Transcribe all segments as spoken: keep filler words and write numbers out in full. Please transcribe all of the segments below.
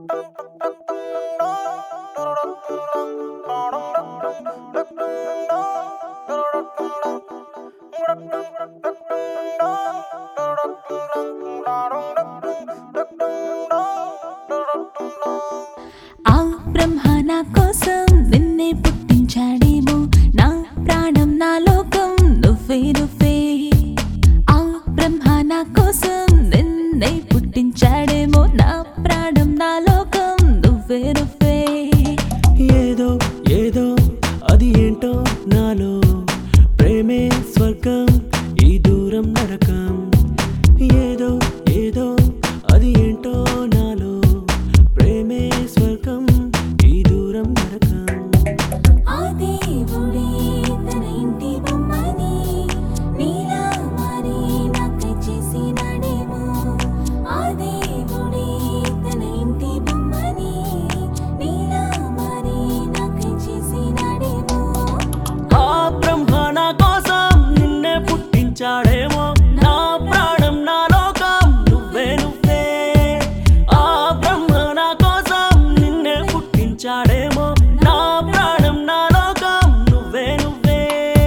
ఆ బ్రహ్మ నా కోసం నిన్నే పుట్టించాడేమో, నా ప్రాణం నా లోకం నువ్వే నువ్వే. ఆ బ్రహ్మ నా కోసం నిన్నే పుట్టించాడేమో, నా ప్రాణం నా లోకం నువ్వే నువ్వే. ఏదో ఏదో అది ఏంటో నాలో, ప్రేమే స్వర్గం ఈ దూరం నరకం. ఏదో ఏదో అది ఏంటో నాలో, ప్రేమే స్వర్గం ఈ దూరం నరకం. ఆ దేవుడే తన ఇంటి బొమ్మని నీలా మారి నాకై చేసినాడేమో. ఆ దేవుడే తన ఇంటి బొమ్మని నీలా మారి నాకై చేసినాడేమో. ఆ బ్రహ్మ నా కోసం నిన్నే పుట్టించాడేమో, నా ప్రాణం నా లోకం నువ్వే నువ్వే. ఆ బ్రహ్మ నా కోసం నిన్నే పుట్టించాడేమో, నా ప్రాణం నా లోకం నువ్వే నువ్వే.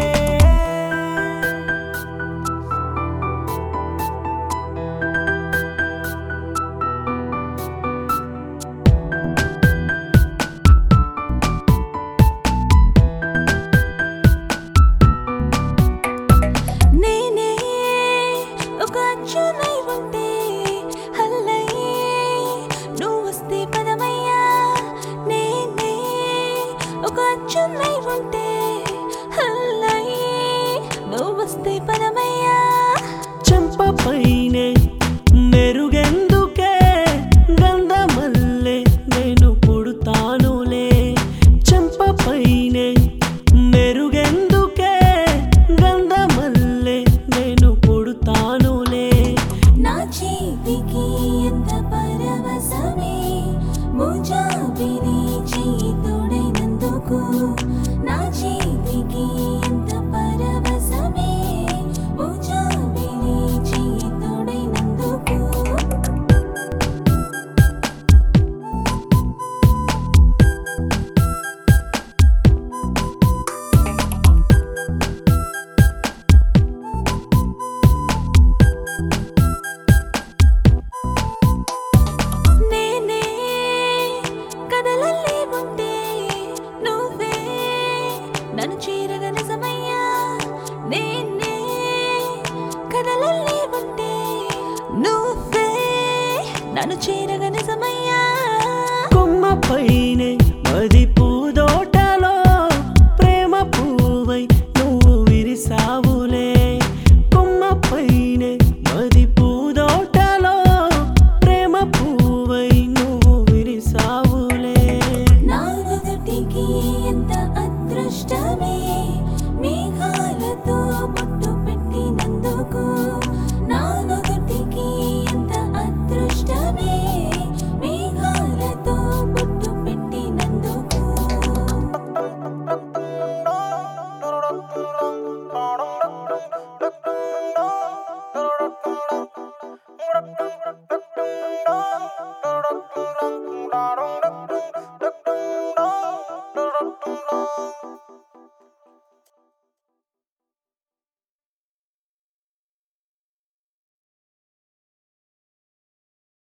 నేనే ఒక అచ్చునై ఉంటే హల్లై నువ్వు వస్తే పదమయ్యా. నేనే ఒక అచ్చునై ఉంటే హల్లై నువ్వు వస్తే పదమయ్యా. చెంపపైనే మెరుగెందుకే, గంధమల్లే నేను పుడతానులే. చెంపపైనే మెరుగెందుకే, గంధమల్లే నేను పుడతానులే. నా చేతికి ఎంత పరవశమే, ముజాబిని చెయ్యి తోడైనందుకు. నా చేతికి ఎంత పరవశమే, ముజాబిని చెయ్యి తోడైనందుకు. నేనే కదలల్లే ఉంటే నువ్వే నన్ను చేరగ నిజమయ్యా. నేనే కదలల్లే ఉంటే నువ్వే నన్ను చేరగ నిజమయ్యా. కొమ్మపై